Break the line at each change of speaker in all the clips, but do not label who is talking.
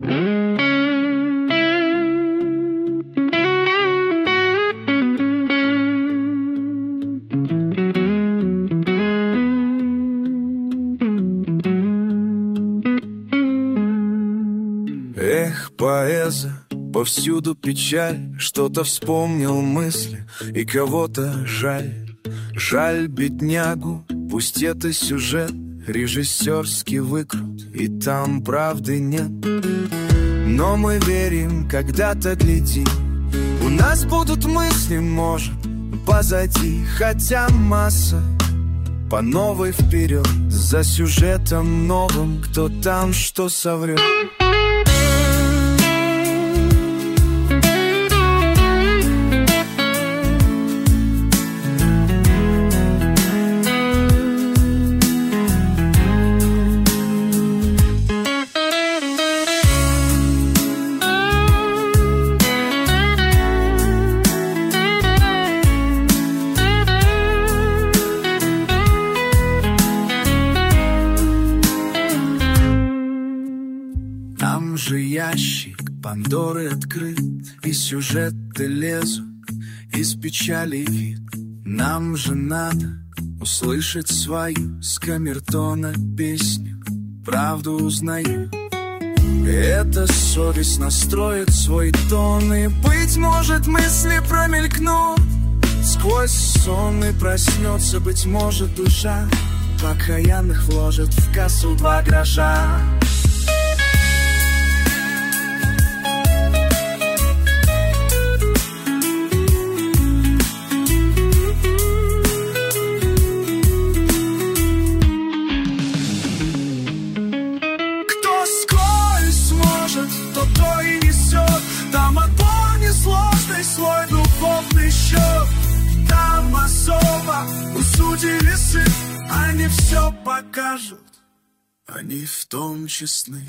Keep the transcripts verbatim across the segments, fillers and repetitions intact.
Эх, поэза, повсюду печаль, что-то вспомнил мысли и кого-то жаль. Жаль беднягу, пусть это сюжет, режиссерский выкрут, и там правды нет. Но мы верим, когда-то гляди, у нас будут мысли, может, позади. Хотя масса по новой вперед, за сюжетом новым, кто там что соврет. Там же ящик Пандоры открыт, и сюжеты лезут из печали вид. Нам же надо услышать свою с камертона песню, правду узнаю. Эта совесть настроит свой тон, и, быть может, мысли промелькнут сквозь сон, и проснется, быть может, душа покаянных вложит в кассу два гроша. Там отбор несложный, свой духовный счет. Там особо у судей весы, они все покажут, они в том честны.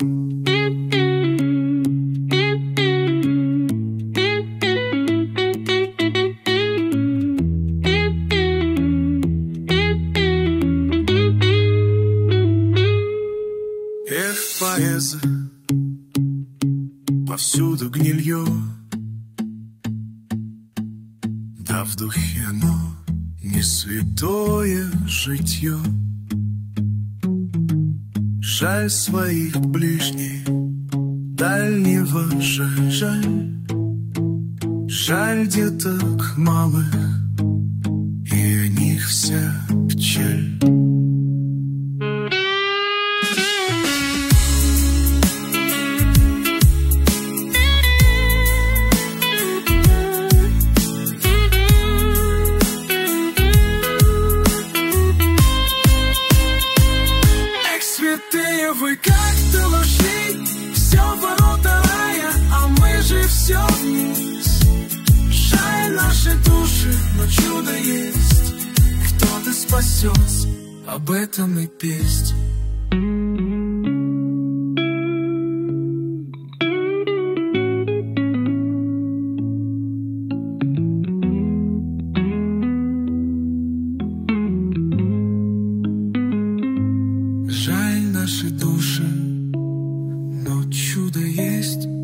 Эх, поэза, повсюду гнилье, да в духе оно не святое житье. Жаль своих ближних, дальнего жаль, жаль. Жаль деток малых, и о них вся печаль. Вы как-то вошли, все в ворота рая, а мы же все вниз. Жаль наши души, но чудо есть, кто-то спасется, об этом и песнь. Жаль наши души, но чудо есть.